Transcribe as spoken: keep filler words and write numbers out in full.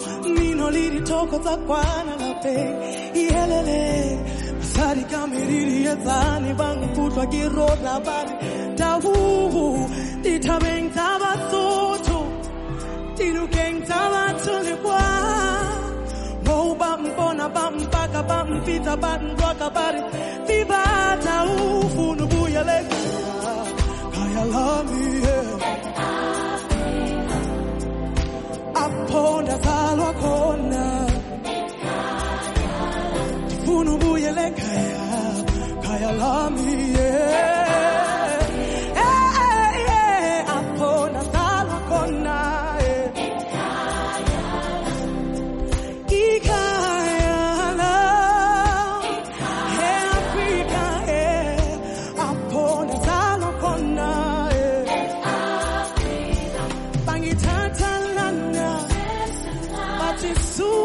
Mino liri toko za kwana la pe. Ielele. Masari kamiriri yezani bangu kutwa girota bari. Tawu. Ditabeng tabasoto. Tinu keng tabatuli kwa. Mo bam bona bam baka bam pita bam roka bari. Vibata ufu nubuya leka. Kaya lami Aponda salwa kona Funu buye le kaya Kaya lami Aponda salwa kona Ikaya la Afrika Aponda salwa kona Bangitata lana Batisu